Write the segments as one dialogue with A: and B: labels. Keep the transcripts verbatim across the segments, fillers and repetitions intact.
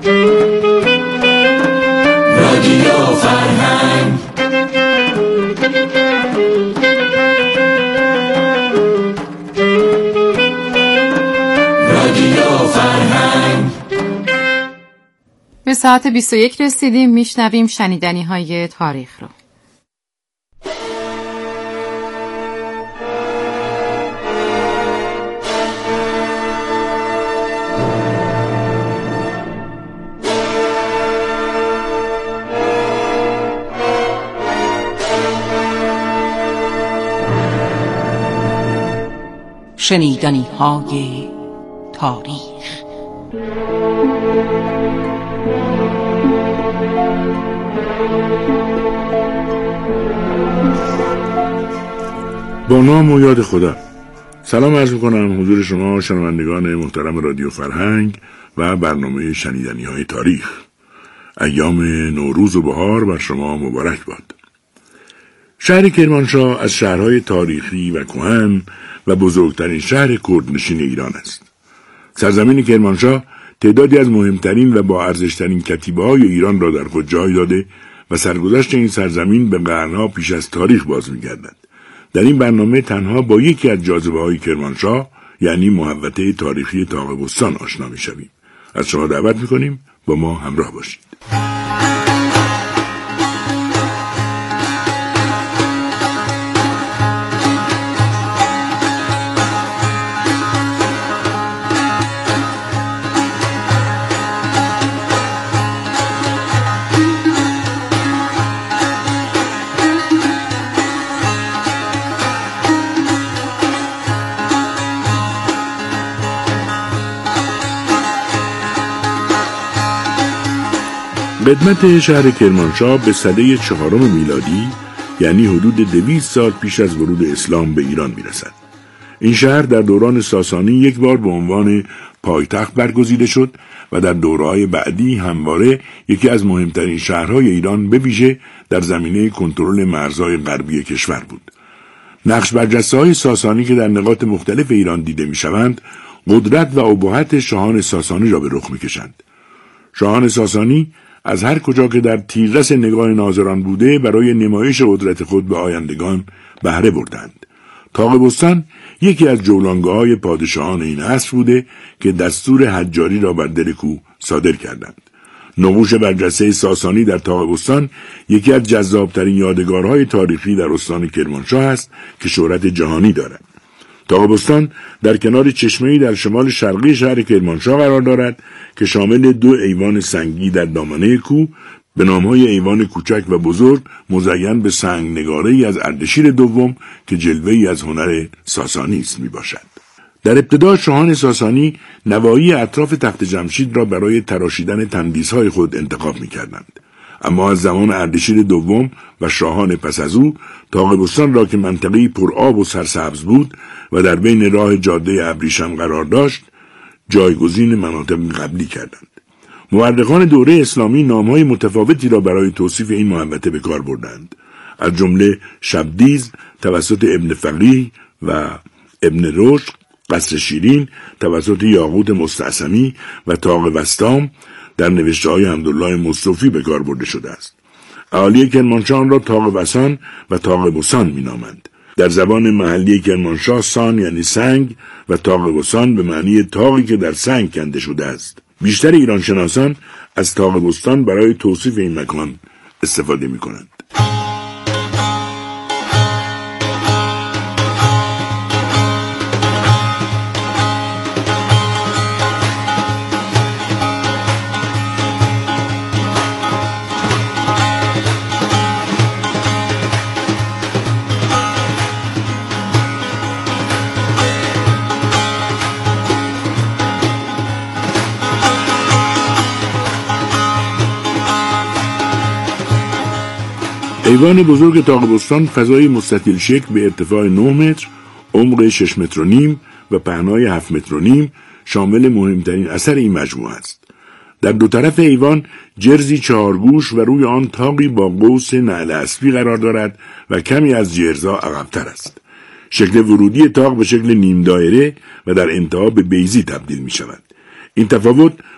A: رادیو فرهنگ. رادیو فرهنگ.
B: به ساعت بیست و یک رسیدیم. میشنویم شنیدنی های تاریخ رو.
C: شنیدنی های تاریخ.
D: با نام و یاد خدا. سلام عرض میکنم حضور شما شنوندگان محترم رادیو فرهنگ و برنامه شنیدنی های تاریخ. ایام نوروز و بهار بر شما مبارک باد. شهر کرمانشاه از شهرهای تاریخی و کهن و بزرگترین شهر کردنشین ایران است. سرزمین کرمانشاه تعدادی از مهمترین و با ارزشترین کتیبه‌های ایران را در خود جای داده و سرگذشت این سرزمین به قرنها پیش از تاریخ باز می‌گردد. در این برنامه تنها با یکی از جاذبه‌های کرمانشاه، یعنی محوطه تاریخی طاق بستان آشنا می‌شویم. از شما دعوت می‌کنیم با ما همراه باشید. قدمت شهر کرمانشاه به سده چهارم میلادی، یعنی حدود دویست سال پیش از ورود اسلام به ایران میرسد. این شهر در دوران ساسانی یک بار به عنوان پایتخت برگزیده شد و در دوره‌های بعدی همواره یکی از مهمترین شهرهای ایران به ویژه در زمینه کنترل مرزهای غربی کشور بود. نقش برجسته‌های ساسانی که در نقاط مختلف ایران دیده میشوند، قدرت و ابهت شاهان ساسانی را به رخ میکشند. شاهان ساسانی از هر کجا که در تیررس نگاه ناظران بوده برای نمایش قدرت خود به آیندگان بهره بردند. طاق بستان یکی از جولانگاه‌های پادشاهان این عصر بوده که دستور حجاری را بر دل کوه صادر کردند. نقوش برجسته ساسانی در طاق بستان یکی از جذابترین یادگارهای تاریخی در استان کرمانشاه است که شهرت جهانی دارد. طاق بستان در کنار چشمه‌ای در شمال شرقی شهر کرمانشاه قرار دارد که شامل دو ایوان سنگی در دامنه کوه به نام‌های ایوان کوچک و بزرگ مزین به سنگ نگاره‌ای از اردشیر دوم که جلوه‌ای از هنر ساسانی است میباشد. در ابتدا شاهان ساسانی نواحی اطراف تخت جمشید را برای تراشیدن تندیس‌های خود انتخاب می‌کردند. اما از زمان اردشیر دوم و شاهان پس از او، طاق بستان را که منطقه‌ای پر آب و سرسبز بود و در بین راه جاده ابریشم قرار داشت، جایگزین مناطق قبلی کردند. مورخان دوره اسلامی نام‌های متفاوتی را برای توصیف این محوطه به کار بردند. از جمله شبدیز توسط ابن فقیه و ابن رشد، قصر شیرین توسط یاقوت مستعصمی و طاق وسطام در نوشته‌های حمدالله مصطفی به کار برده شده است. اهالی کرمانشاه را طاق وسان و طاق بسان می‌نامند. در زبان محلی کرمانشاه سان یعنی سنگ و طاق بستان به معنی طاقی که در سنگ کنده شده است. بیشتر ایران شناسان از طاق بستان برای توصیف این مکان استفاده می‌کنند. ایوان بزرگ طاق بستان فضای مستطیل شکل به ارتفاع نه متر، عمق شش متر و نیم و پهنای هفت متر و نیم شامل مهمترین اثر این مجموعه است. در دو طرف ایوان جرزی چهارگوش و روی آن طاقی با قوس نعل اسبی قرار دارد و کمی از جرزا عقب‌تر است. شکل ورودی طاق به شکل نیم دایره و در انتها به بیضی تبدیل می شود. این تفاوت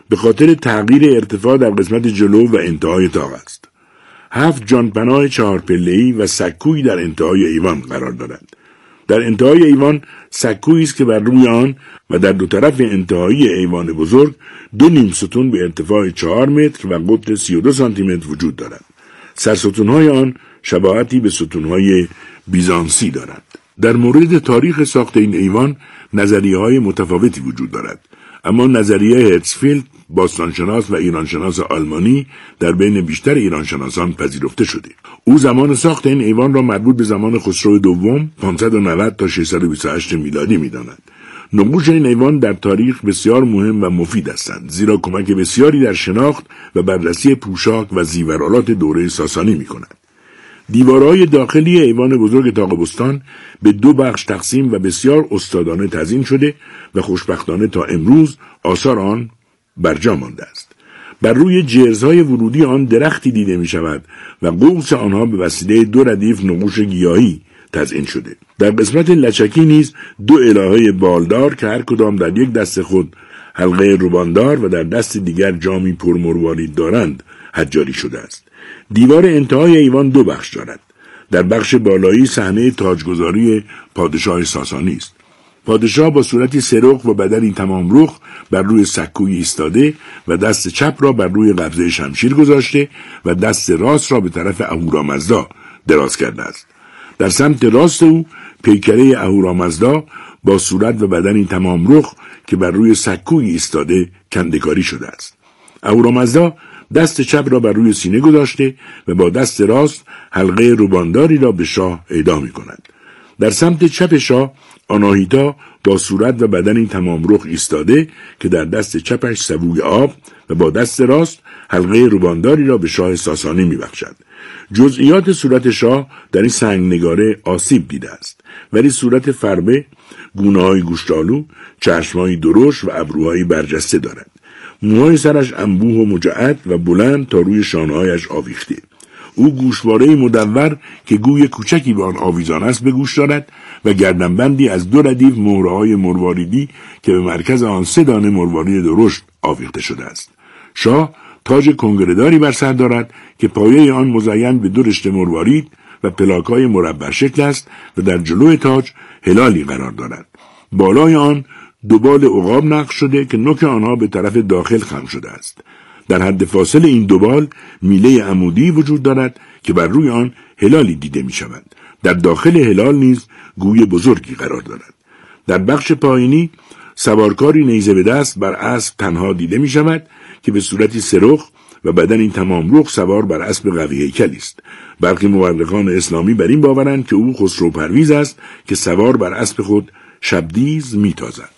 D: به خاطر تغییر ارتفاع در قسمت جلو و انتهای تاق است. هفت جانپناه چهار پله‌ای و سکویی در انتهای ایوان قرار دارند. در انتهای ایوان سکویی است که بر روی آن و در دو طرف انتهایی ایوان بزرگ دو نیم ستون به ارتفاع چهار متر و قطر سی و دو سانتی متر وجود دارند. سرستونهای آن شباهتی به ستونهای بیزانسی دارند. در مورد تاریخ ساخت این ایوان نظریه‌های متفاوتی وجود دارد، اما نظریه هرتزفیلد باستانشناس و ایرانشناس آلمانی در بین بیشتر ایرانشناسان پذیرفته شده. او زمان ساخت این ایوان را مربوط به زمان خسرو دوم پانصد و نود تا ششصد و بیست و هشت میلادی می‌داند. نقوش این ایوان در تاریخ بسیار مهم و مفید هستند، زیرا کمک بسیاری در شناخت و بررسی پوشاک و زیورالات دوره ساسانی می‌کنند. دیوارهای داخلی ایوان بزرگ طاق‌بستان به دو بخش تقسیم و بسیار استادانه تزیین شده و خوشبختانه تا امروز آثار آن برجا مانده است. بر روی جرزهای ورودی آن درختی دیده می شود و قوس آنها به وسیله دو ردیف نقوش گیاهی تزیین شده. در قسمت لچکی نیز دو الهه بالدار که هر کدام در یک دست خود حلقه روباندار و در دست دیگر جامی پرمروارید دارند حجاری شده است. دیوار انتهای ایوان دو بخش دارد. در بخش بالایی صحنه تاجگذاری پادشاه ساسانی است. پادشاه با صورتی سرخ و بدنی تمام رخ بر روی سکویی ایستاده و دست چپ را بر روی قبضه شمشیر گذاشته و دست راست را به طرف اهورامزدا دراز کرده است. در سمت راست او پیکره اهورامزدا با صورت و بدنی تمام رخ که بر روی سکویی ایستاده کنده‌کاری شده است. اهورامزدا دست چپ را بر روی سینه گذاشته و با دست راست حلقه روبانداری را به شاه اهدا می‌کند. در سمت چپ شاه آناهیتا با صورت و بدنی تمام رخ ایستاده که در دست چپش سبوی آب و با دست راست حلقه روبانداری را به شاه ساسانی می‌بخشد. جزئیات صورت شاه در این سنگنگاره آسیب دیده است، ولی صورت فربه، گونه‌های گوشتالو، چشم‌های درشت و ابروهای برجسته دارد. موهای سرش انبوه و مجعد و بلند تا روی شانه‌هایش آویخته. او گوشواره‌ای مدور که گوی کوچکی به آن آویزان است به گوش دارد و گردنبندی از دو ردیف مهره‌های مرواریدی که به مرکز آن سه دانه مروارید درشت آویخته شده است. شاه تاج کنگره‌داری بر سر دارد که پایه آن مزین به دو رشته مروارید و پلاک‌های مربع شکل است و در جلوی تاج هلالی قرار دارد. بالای آن دو بال عقاب نقش شده که نوک آنها به طرف داخل خم شده است. در حد فاصل این دو بال میله عمودی وجود دارد که بر روی آن هلالی دیده می شود. در داخل هلال نیز گوی بزرگی قرار دارد. در بخش پایینی سوارکاری نیزه به دست بر اسب تنها دیده می شود که به صورتی سرخ و بدنی تمام رخ سوار بر اسب قوی هیکلی است. برخی مورخان اسلامی بر این باورند که او خسرو پرویز است که سوار بر اسب خود شبدیز می تازد.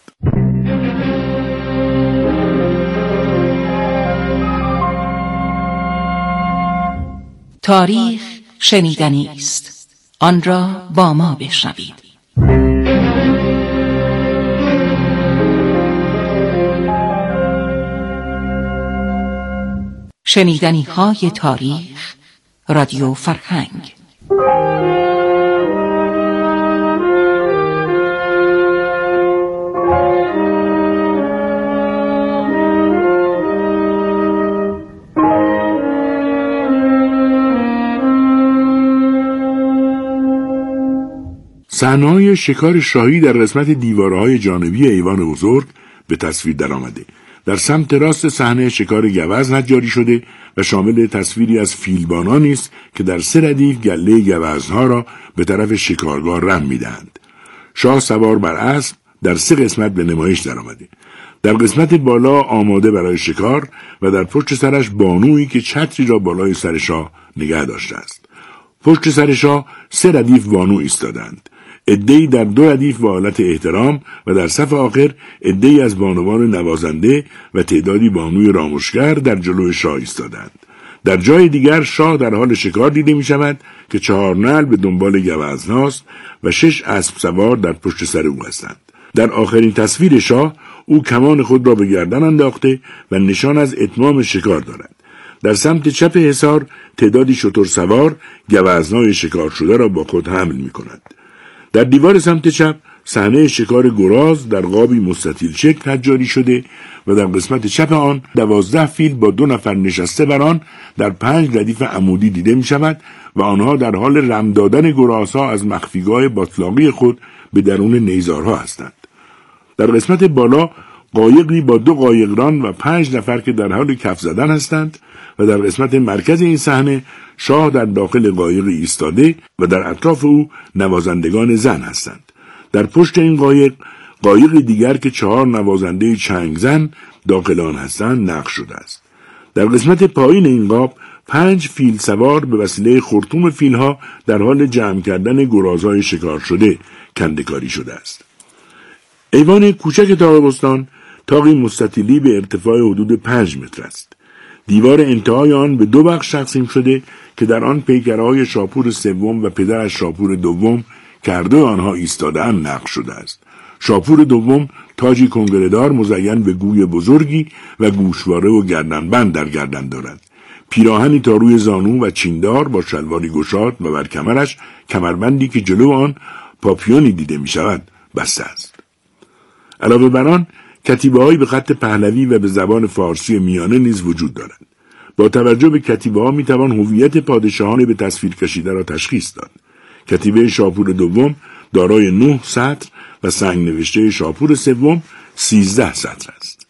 C: تاریخ شنیدنی است، آن را با ما بشنوید. شنیدنی های تاریخ، رادیو فرهنگ.
D: صحنه‌های شکار شاهی در قسمت دیوارهای جانبی ایوان بزرگ به تصویر درآمده. در سمت راست صحنه شکار گوزن حجاری شده و شامل تصویری از فیلبانانی است که در سه ردیف گله گوزنها را به طرف شکارگاه رم می‌دهند. شاه سوار بر اسب در سه قسمت به نمایش درآمده. در قسمت بالا آماده برای شکار و در پشت سرش بانویی که چتری را بالای سر شاه نگه داشته است. پشت سر شاه سه ردیف بانو ایستادند. عده‌ای در دو ردیف با حالت احترام و در صف آخر عده‌ای از بانوان نوازنده و تعدادی بانوی رامشگر در جلوی شاه ایستادند. در جای دیگر شاه در حال شکار دیده می شود که چهار نعل به دنبال گوزناست و شش اسب سوار در پشت سر او هستند. در آخرین تصویر شاه او کمان خود را به گردن انداخته و نشان از اتمام شکار دارد. در سمت چپ حصار تعدادی شتر سوار گوزنای شکار شده را با خود حمل می کند. در دیوار سمت چپ صحنه شکار گراز در قابی مستطیل شکل تجاری شده و در قسمت چپ آن دوازده فیل با دو نفر نشسته بر آن در پنج ردیف عمودی دیده می شود و آنها در حال رم دادن گرازها از مخفیگاه باطلاقی خود به درون نیزارها هستند. در قسمت بالا قایقی با دو قایقران و پنج نفر که در حال کف زدن هستند و در قسمت مرکز این صحنه شاه در داخل قایق ایستاده و در اطراف او نوازندگان زن هستند. در پشت این قایق قایق دیگر که چهار نوازنده چنگ زن داخل آن هستند نقش شده است. در قسمت پایین این قاب پنج فیل سوار به وسیله خرطوم فیلها در حال جمع کردن گرازهای شکار شده کنده‌کاری شده است. ایوان کوچک طاق‌بستان طاقی مستطیلی به ارتفاع حدود پنج متر است. دیوار انتهای آن به دو بخش تقسیم شده که در آن پیکرهای شاپور سوم و پدرش شاپور دوم که هر دو آنها ایستاده‌اند نقش شده است. شاپور دوم تاجی کنگره‌دار مزین به گوی بزرگی و گوشواره و گردنبند در گردن دارد. پیراهنی تا روی زانو و چیندار با شلواری گشاد و بر کمرش کمربندی که جلو آن پاپیونی دیده می شود بسته است. علاوه بر آن کتیبه‌هایی به خط پهلوی و به زبان فارسی میانه نیز وجود دارند. با توجه به کتیبه‌ها می توان هویت پادشاهان به تصویر کشیده را تشخیص داد. کتیبه شاپور دوم دارای نه سطر و سنگ نوشته شاپور سوم سیزده سطر است.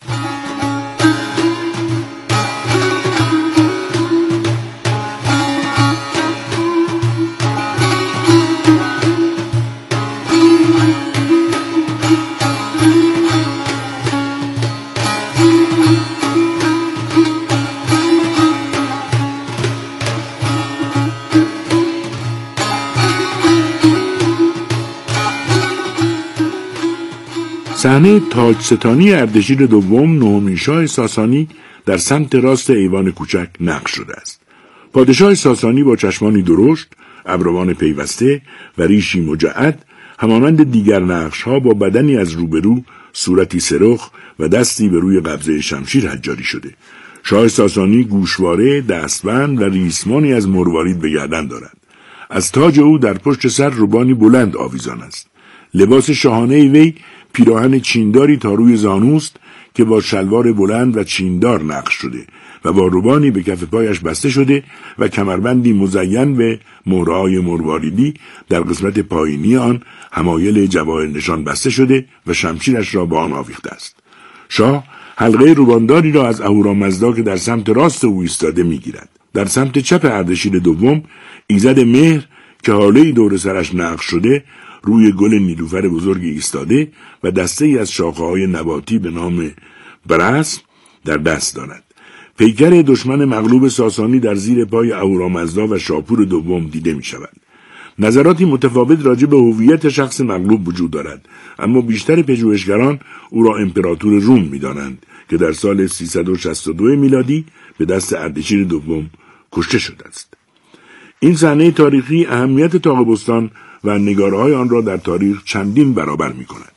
D: صحنه تاجستانی اردشیر دوم نهمین شاه ساسانی در سمت راست ایوان کوچک نقش شده است. پادشاه ساسانی با چشمانی درشت، ابروان پیوسته و ریشی مجعد همانند دیگر نقش‌ها با بدنی از روبرو، صورتی سرخ و دستی به روی قبضه شمشیر حجاری شده. شاه ساسانی گوشواره، دستبند و ریسمانی از مروارید به گردن دارد. از تاج او در پشت سر روبانی بلند آویزان است. لباس شاهانه وی پیراهن چینداری تا روی زانوست که با شلوار بلند و چیندار نقش شده و با روبانی به کف پایش بسته شده و کمربندی مزین به مهره‌های مرواریدی در قسمت پایینی آن حمایل جواهر نشان بسته شده و شمشیرش را با آن آویخته است. شاه حلقه روبانداری را از اهورامزدا که در سمت راست او ایستاده میگیرد. در سمت چپ اردشیر دوم ایزد مهر که حاله‌ای دور سرش نقش شده روی گل نیلوفر بزرگی ایستاده و دسته ای از شاخه‌های نباتی به نام برس در دست دارد. پیکر دشمن مغلوب ساسانی در زیر پای اهورامزدا و شاپور دوم دیده می شود. نظراتی متفاوت راجع به هویت شخص مغلوب وجود دارد، اما بیشتر پژوهشگران او را امپراتور روم می دانند که در سال سیصد و شصت و دو میلادی به دست اردشیر دوم کشته شده است. این صحنه تاریخی اهمیت طاق‌بستان و نگاره‌های آن را در تاریخ چندین برابر می کند.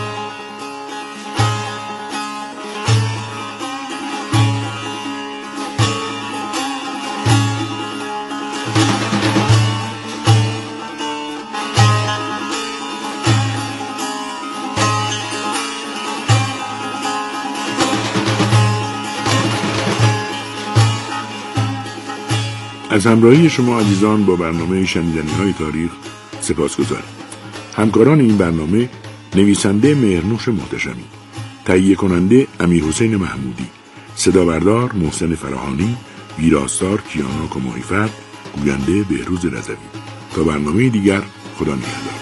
D: از همراهی شما عزیزان با برنامه شنیدنی‌های تاریخ سپاسگزاریم. همکاران این برنامه نویسنده مهرنوش محتشمی، تهیه کننده امیرحسین محمودی، صدا بردار محسن فراهانی، ویراستار کیانا کماهیفر، گوینده بهروز رضوی. تا برنامه دیگر، خدا نگهدار.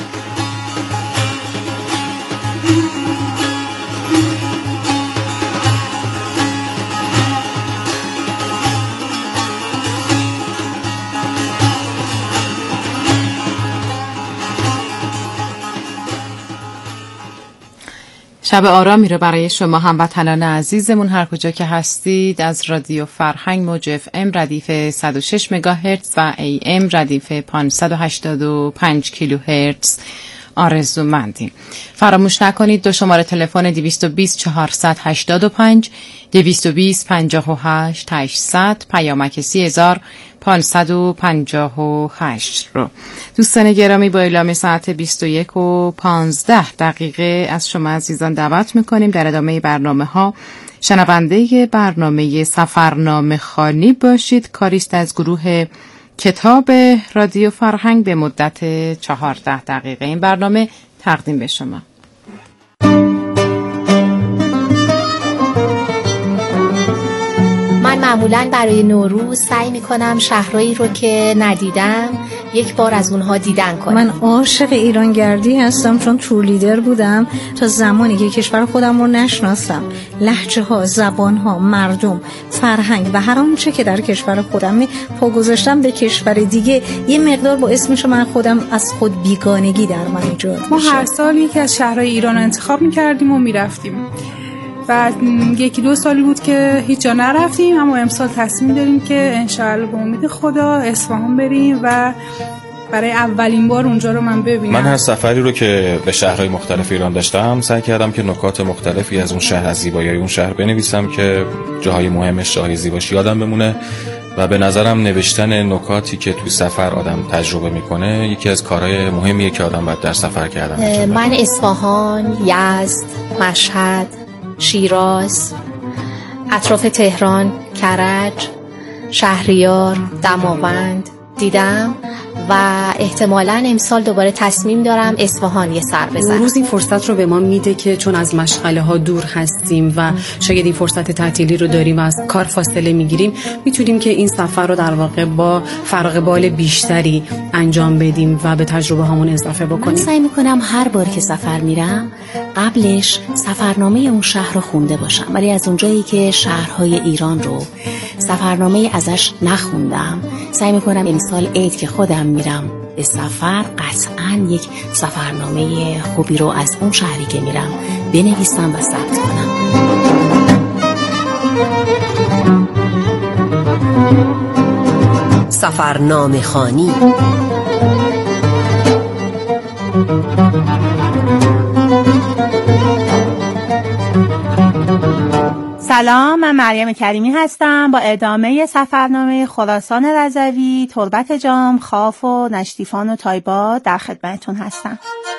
B: شب آرامی رو برای شما هموطنان عزیزمون هر کجا که هستید از رادیو فرهنگ موج اف ام ردیف صد و شش مگاهرتز و ای ام ردیف پانصد و هشتاد و پنج کیلوهرتز آرزومندیم. فراموش نکنید دو شماره تلفن دویست و بیست چهارصد و هشتاد و پنج، دویست و بیست پنجاه و هشت هشتصد، پیامک سی هزار پانصد و پنجاه و هشت رو. دوستان گرامی، با اعلام ساعت بیست و یک و پانزده دقیقه از شما عزیزان دعوت میکنیم در ادامه برنامه ها شنونده برنامه سفرنامه خوانی باشید. کاریست از گروه کتاب رادیو فرهنگ به مدت چهارده دقیقه این برنامه تقدیم به شما.
E: من معمولاً برای نوروز سعی میکنم شهرهایی رو که ندیدم یک بار از اونها دیدن کنم.
F: من عاشق ایرانگردی هستم چون تور لیدر بودم تا زمانی که کشور خودم رو نشناسم، لهجه ها، زبان ها، مردم، فرهنگ و هر آنچه که در کشور خودم پا گذاشتم به کشور دیگه یه مقدار با اسمش من خودم از خود بیگانگی در من ایجاد
G: ما هر سال یکی از شهرهای ایران رو انتخاب میکردیم و میرفتیم. بعد یکی دو سالی بود که هیچ جا نرفتیم، اما امسال تصمیم داریم که انشاءالله به امید خدا اصفهان بریم و برای اولین بار اونجا رو من ببینم.
H: من هر سفری رو که به شهرهای مختلف ایران داشتم سعی کردم که نکات مختلفی از اون شهر، از زیبایی اون شهر بنویسم که جاهای مهمش، جاهای زیباش یادم بمونه و به نظرم نوشتن نکاتی که تو سفر آدم تجربه میکنه یکی از کارهای مهمیه که آدم باید در سفر کردن.
E: من اصفهان، یزد، مشهد، شیراز، اطراف تهران، کرج، شهریار، دماوند دیدم و احتمالاً امسال دوباره تصمیم دارم اصفهان یه سر بزنم.
I: روز این فرصت رو به ما میده که چون از مشغله ها دور هستیم و شاید این فرصت تعطیلی رو داریم و از کار فاصله میگیریم، میتونیم که این سفر رو در واقع با فراغ بال بیشتری انجام بدیم و به تجربه هامون اضافه بکنیم.
E: من سعی میکنم هر بار که سفر میرم قبلش سفرنامه اون شهر رو خونده باشم، ولی از اونجایی که شهرهای ایران رو سفرنامه ازش نخوندم سعی میکنم امسال عید که خودم میرم به سفر قطعاً یک سفرنامه خوبی رو از اون شهری که میرم بنویسم و ثبت کنم.
J: سفرنامه خوانی.
K: سلام، من مریم کریمی هستم با ادامه سفرنامه خراسان رضوی، تربت جام، خاف و نشتیفان و تایبا در خدمتتون هستم.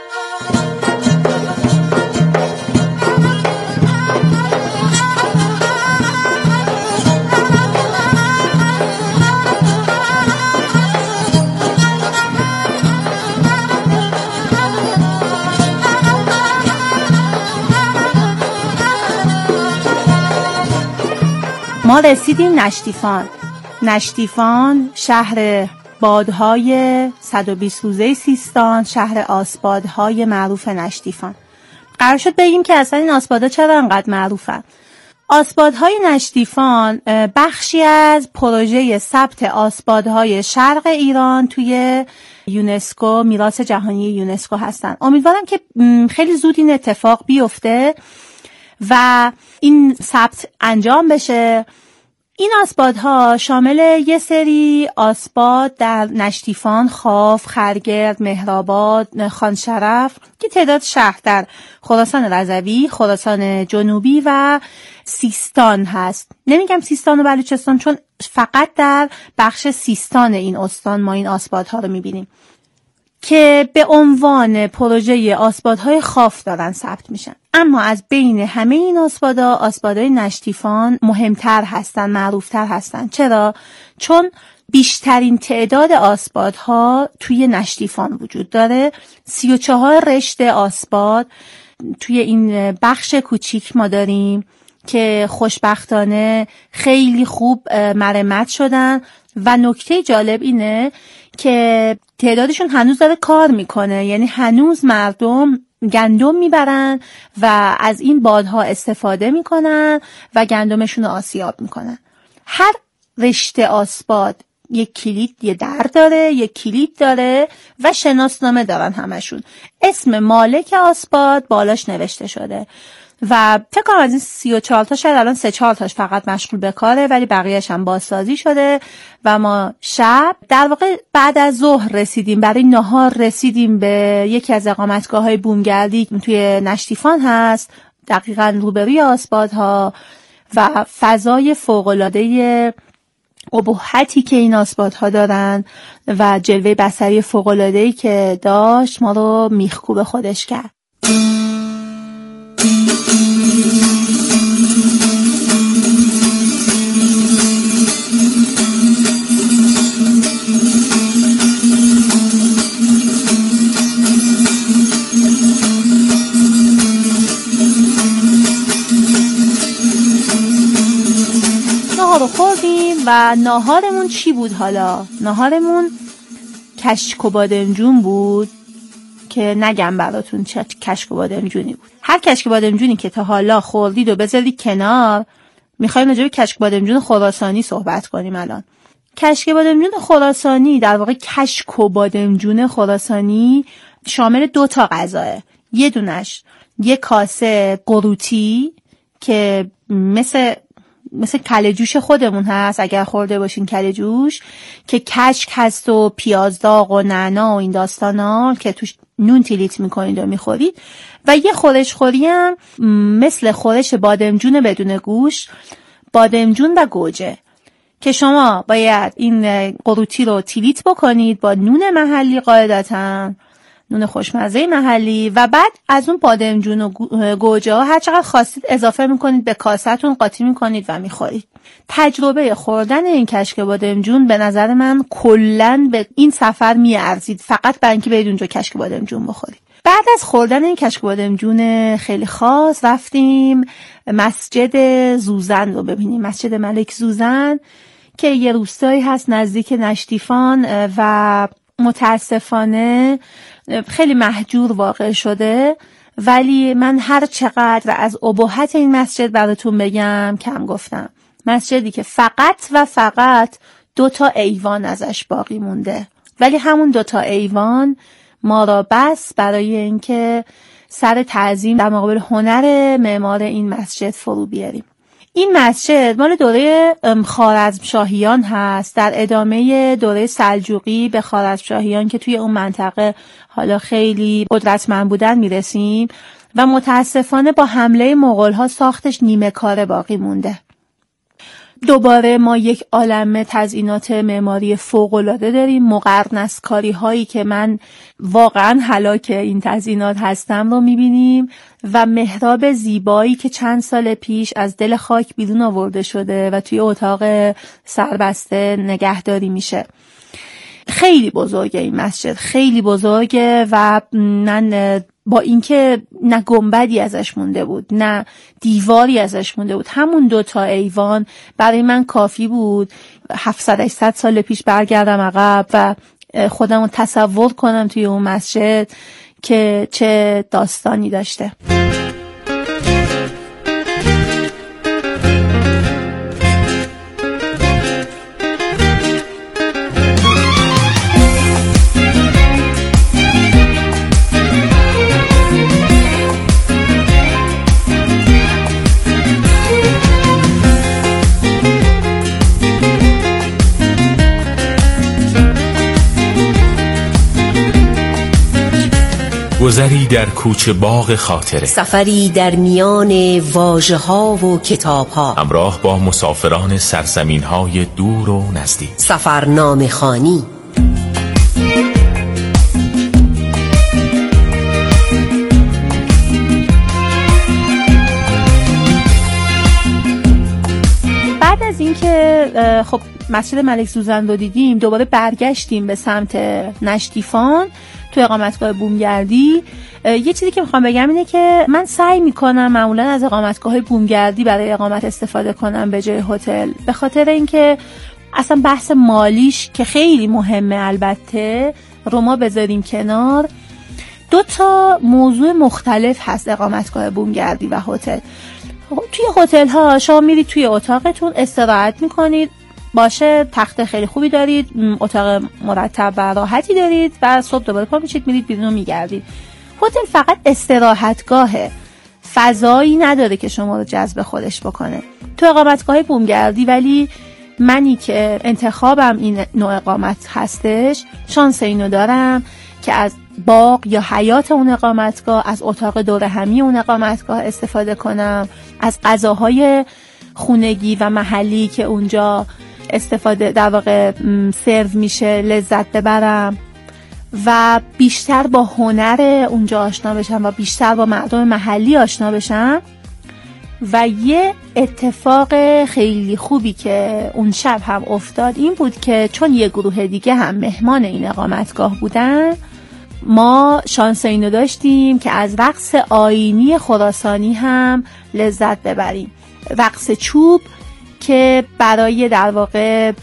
K: ما رسیدیم نشتیفان. نشتیفان شهر بادهای صد و بیست روزه سیستان، شهر آسبادهای معروف نشتیفان. قرار شد بگیم که اصلا این آسبادها چرا انقدر معروفن. آسبادهای نشتیفان بخشی از پروژه ثبت آسبادهای شرق ایران توی یونسکو، میراث جهانی یونسکو هستن. امیدوارم که خیلی زود این اتفاق بیفته و این ثبت انجام بشه. این آسبادها شامل یه سری آسباد در نشتیفان، خاف، خرگرد، مهرآباد، خانشرف که تعداد شهر در خراسان رضوی، خراسان جنوبی و سیستان هست. نمیگم سیستان و بلوچستان چون فقط در بخش سیستان این استان ما این آسبادها رو میبینیم که به عنوان پروژه آسبادهای خاف دارن ثبت میشن. اما از بین همه این آسبادها، آسبادهای نشتیفان مهمتر هستن، معروفتر هستن. چرا؟ چون بیشترین تعداد آسبادها توی نشتیفان وجود داره. سی و چهار رشته آسباد توی این بخش کوچیک ما داریم که خوشبختانه خیلی خوب مرمت شدن و نکته جالب اینه که تعدادشون هنوز داره کار میکنه، یعنی هنوز مردم گندم میبرن و از این بادها استفاده میکنن و گندمشون رو آسیاب میکنن. هر رشته آسباد یک کلید، یه در داره، یک کلید داره و شناسنامه دارن همشون. اسم مالک آسباد بالاش نوشته شده و فکر کنم از این سی و چهار تا شاید الان سه چهار تاش فقط مشغول به کاره، ولی بقیه‌اش هم بازسازی شده. و ما شب در واقع بعد از ظهر رسیدیم، برای نهار رسیدیم به یکی از اقامتگاه‌های بومگردی توی نشتیفان هست، دقیقاً روبروی آسپادها، و فضای فوق‌العاده ابهتی که این آسپادها دارن و جلوه بصری فوق‌العاده‌ای که داشت ما رو میخکوب خودش کرد. نهار خوردیم و نهارمون چی بود حالا؟ نهارمون کشک و بادمجون بود که نگم براتون چه کشک و بادمجونی بود. هر کشک و بادمجونی که تا حالا خوردید و بذارید کنار، میخوایم راجع به کشک و بادمجون خراسانی صحبت کنیم الان. کشک و بادمجون خراسانی، در واقع کشک و بادمجون خراسانی شامل دو تا غذاه. یه دونش یه کاسه قروتی که مثل مثل کله جوش خودمون هست، اگر خورده باشین کله جوش، که کشک هست و پیاز داغ و نعنا و این داستانا که توش نون تیلیت میکنید و میخورید. و یه خورش خوری هم مثل خورش بادمجون بدون گوشت، بادمجون و گوجه، که شما باید این قروتی رو تیلیت بکنید با نون محلی، قاعدتاً نون خوشمزه محلی، و بعد از اون بادمجون و گوجه ها هر چقدر خواستید اضافه میکنید به کاستون، قاطی میکنید و میخورید. تجربه خوردن این کشک بادمجون به نظر من کلن به این سفر میارزید، فقط برای اینکه برید اونجا کشک بادمجون بخورید. بعد از خوردن این کشک بادمجون خیلی خاص رفتیم مسجد زوزن رو ببینیم، مسجد ملک زوزن که یه روستایی هست نزدیک نشتیفان و متاسفانه خیلی مهجور واقع شده، ولی من هر چقدر از ابهت این مسجد براتون بگم کم گفتم. مسجدی که فقط و فقط دو تا ایوان ازش باقی مونده، ولی همون دو تا ایوان ما را بس برای اینکه سر تعظیم در مقابل هنر معمار این مسجد فرو بیاریم. این مسجد مال دوره خوارزمشاهیان هست، در ادامه دوره سلجوقی به خوارزمشاهیان که توی اون منطقه حالا خیلی قدرتمند بودن میرسیم، و متاسفانه با حمله مغول‌ها ساختش نیمه کاره باقی مونده. دوباره ما یک عالمه تزیینات معماری فوق‌العاده داریم، مقرنس‌کاری هایی که من واقعا هلاک این تزیینات هستم رو میبینیم، و محراب زیبایی که چند سال پیش از دل خاک بیرون آورده شده و توی اتاق سربسته نگهداری میشه. خیلی بزرگه این مسجد، خیلی بزرگه، و من با اینکه نه گنبدی ازش مونده بود نه دیواری ازش مونده بود، همون دوتا ایوان برای من کافی بود هفتصد هشتصد سال پیش برگردم عقب و خودم رو تصور کنم توی اون مسجد که چه داستانی داشته.
J: گذری در کوچه باغ خاطره،
L: سفری در میان واژه ها و کتاب ها،
J: همراه با مسافران سرزمین های دور و نزدیک،
L: سفرنامه خوانی.
K: بعد از اینکه خب مسجد ملک زوزن رو دیدیم، دوباره برگشتیم به سمت نشتیفان تو اقامتگاه بومگردی. یه چیزی که میخوام بگم اینه که من سعی میکنم معمولا از اقامتگاه بومگردی برای اقامت استفاده کنم به جای هتل، به خاطر اینکه اصلا بحث مالیش که خیلی مهمه البته رو ما بذاریم کنار. دو تا موضوع مختلف هست اقامتگاه بومگردی و هتل. توی هتل ها شما میرید توی اتاقتون استراحت میکنید، باشه تخت خیلی خوبی دارید، اتاق مرتب و راحتی دارید و صبح دوباره پا میشید میرید بیرون و میگردید. هتل فقط استراحتگاهه، فضایی نداره که شما رو جذب خودش بکنه. تو اقامتگاه بومگردی ولی منی که انتخابم این نوع اقامت هستش، شانس اینو دارم که از باغ یا حیات اون اقامتگاه، از اتاق دور همی اون اقامتگاه استفاده کنم، از غذاهای خونگی و محلی که اونجا استفاده در واقع سرو میشه لذت ببرم و بیشتر با هنر اونجا آشنا بشم و بیشتر با مردم محلی آشنا بشم. و یه اتفاق خیلی خوبی که اون شب هم افتاد این بود که چون یه گروه دیگه هم مهمان این اقامتگاه بودن، ما شانس اینو داشتیم که از رقص آیینی خراسانی هم لذت ببریم. رقص چوب که برای در واقع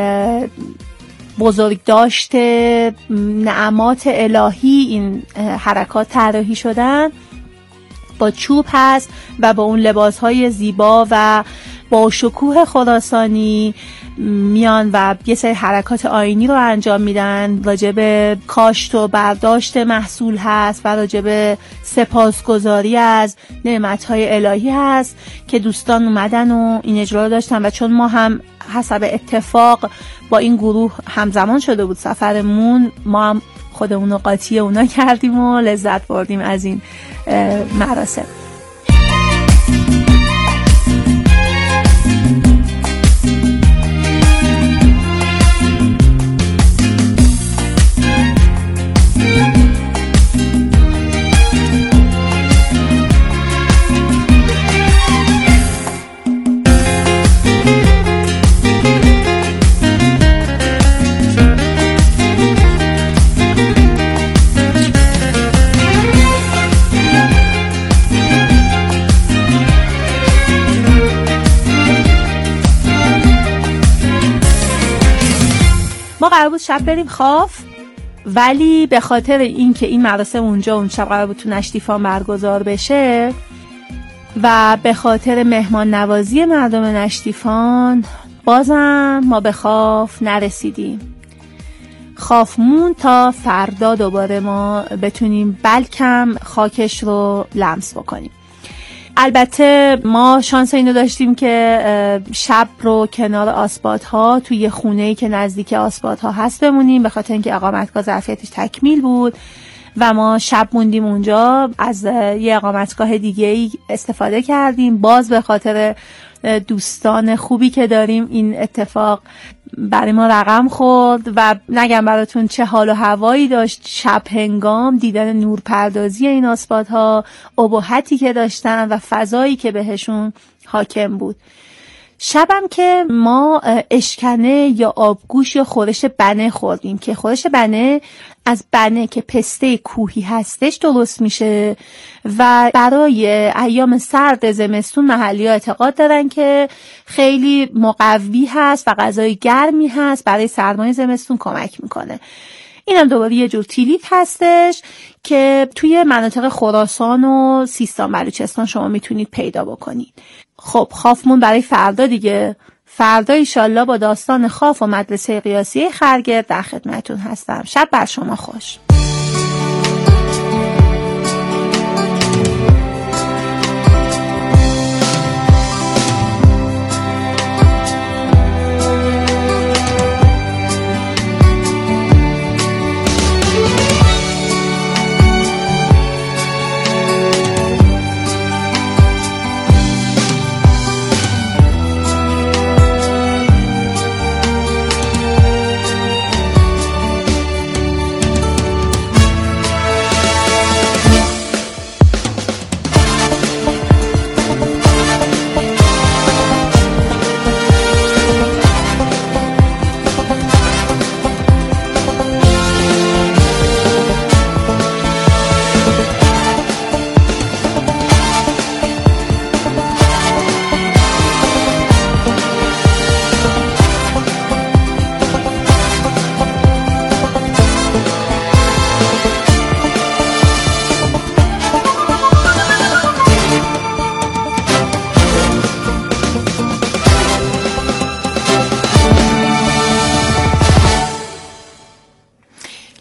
K: بزرگ داشته نعمات الهی این حرکات طراحی شدن، با چوب هست و با اون لباسهای زیبا و با شکوه خراسانی میان و یه سری حرکات آیینی رو انجام میدن. راجب کاشت و برداشت محصول هست و راجب سپاسگزاری از نعمتهای الهی هست که دوستان اومدن و این اجرا رو داشتن و چون ما هم حسب اتفاق با این گروه همزمان شده بود سفرمون، ما هم خودمون رو قاطی اونا کردیم و لذت بردیم از این مراسم. ما قرار بود شب بریم خاف، ولی به خاطر اینکه این مراسم اونجا اون شب قرار بود تو نشتیفان برگزار بشه و به خاطر مهمان نوازی مردم نشتیفان بازم ما به خاف نرسیدیم. خاف مون تا فردا دوباره ما بتونیم بلکم خاکش رو لمس بکنیم. البته ما شانس اینو داشتیم که شب رو کنار آسپادها توی خونه‌ای که نزدیک آسپادها هست بمونیم، به خاطر اینکه اقامتگاه ظرفیتش تکمیل بود و ما شب موندیم اونجا. از یه اقامتگاه دیگه‌ای استفاده کردیم، باز به خاطر دوستان خوبی که داریم این اتفاق برای ما رقم خورد و نگم براتون چه حال و هوایی داشت شب هنگام دیدن نورپردازی این آسپادها، ابهتی که داشتن و فضایی که بهشون حاکم بود. شبم که ما اشکنه یا آبگوش یا خورش بنه خوردیم که خورش بنه از بنه که پسته کوهی هستش درست میشه و برای ایام سرد زمستون محلی ها اعتقاد دارن که خیلی مقوی هست و غذای گرمی هست، برای سرمای زمستون کمک میکنه. این هم دوباره یه جور تیلیت هستش که توی مناطق خراسان و سیستان بلوچستان شما میتونید پیدا بکنید. خب خافمون برای فردا دیگه. فردا ایشالله با داستان خاف و مدرسه قیاسیه خرگرد در خدمتون هستم. شب بر شما خوش.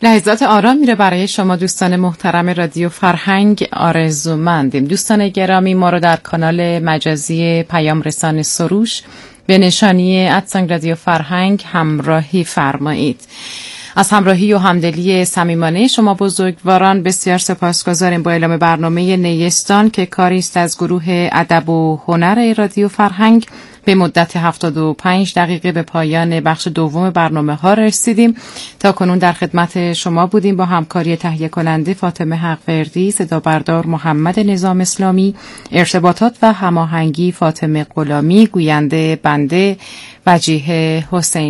B: لحظات آرام میره برای شما دوستان محترم رادیو فرهنگ آرزومندیم. دوستان گرامی، ما رو در کانال مجازی پیام رسان سروش به نشانی ادسان رادیو فرهنگ همراهی فرمایید. از همراهی و همدلی صمیمانه شما بزرگواران بسیار سپاسگزاریم. با اعلام برنامه نیستان که کاری است از گروه ادب و هنر رادیو فرهنگ به مدت هفتاد و پنج دقیقه به پایان بخش دوم برنامه ها رسیدیم. تا کنون در خدمت شما بودیم با همکاری تهیه کننده فاطمه حق‌وردی، صدا بردار محمد نظام اسلامی، ارتباطات و هماهنگی فاطمه غلامی، گوینده بنده وجیه حسین.